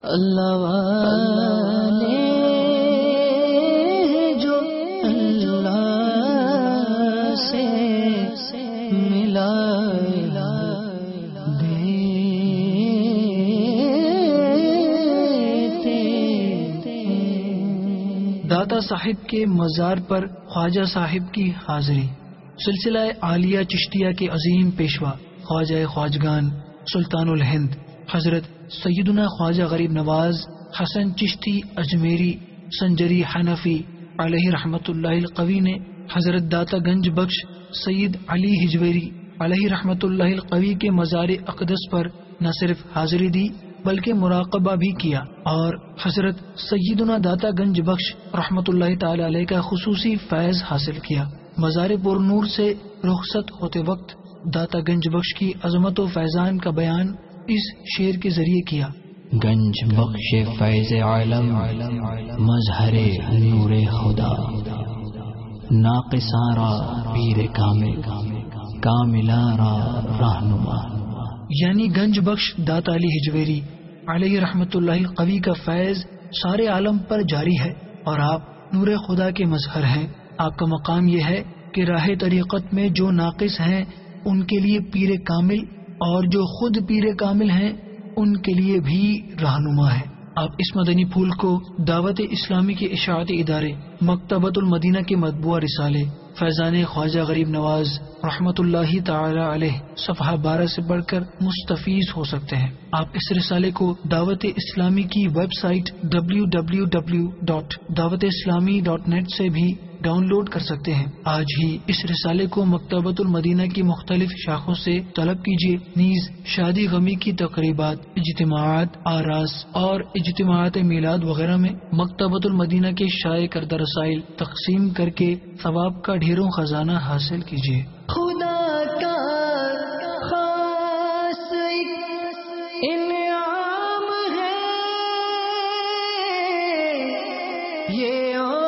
اللہ والے جو اللہ سے ملا داتا صاحب کے مزار پر خواجہ صاحب کی حاضری۔ سلسلہ عالیہ چشتیہ کے عظیم پیشوا خواجہ خواجگان سلطان الہند حضرت سیدنا خواجہ غریب نواز حسن چشتی اجمیری سنجری حنفی علیہ رحمت اللہ القوی نے حضرت داتا گنج بخش سید علی ہجویری علیہ رحمت اللہ القوی کے مزار اقدس پر نہ صرف حاضری دی بلکہ مراقبہ بھی کیا اور حضرت سیدنا داتا گنج بخش رحمت اللہ تعالی علیہ کا خصوصی فیض حاصل کیا۔ مزار پر نور سے رخصت ہوتے وقت داتا گنج بخش کی عظمت و فیضان کا بیان اس شعر کے ذریعے کیا۔ گنج بخش فیض عالم مظہر نور خدا، ناقصاں را پیر کامل کاملاں را رہنما۔ یعنی گنج بخش داتا علی ہجویری علیہ رحمت اللہ القوی کا فیض سارے عالم پر جاری ہے اور آپ نور خدا کے مظہر ہیں۔ آپ کا مقام یہ ہے کہ راہ طریقت میں جو ناقص ہیں ان کے لیے پیر کامل اور جو خود پیر کامل ہیں ان کے لیے بھی رہنما ہے۔ آپ اس مدنی پھول کو دعوت اسلامی کے اشاعتی ادارے مکتبۃ المدینہ کے مطبوعہ رسالے فیضان خواجہ غریب نواز رحمت اللہ تعالی علیہ صفحہ 12 سے پڑھ کر مستفیض ہو سکتے ہیں۔ آپ اس رسالے کو دعوت اسلامی کی ویب سائٹ www.dawat-islami.net سے بھی ڈاؤن لوڈ کر سکتے ہیں۔ آج ہی اس رسالے کو مکتبۃ المدینہ کی مختلف شاخوں سے طلب کیجیے۔ نیز شادی غمی کی تقریبات، اجتماعات، آراس اور اجتماعات میلاد وغیرہ میں مکتبۃ المدینہ کے شائع کردہ رسائل تقسیم کر کے ثواب کا ڈھیروں خزانہ حاصل کیجیے۔ خدا کا خاص انعام ہے یہ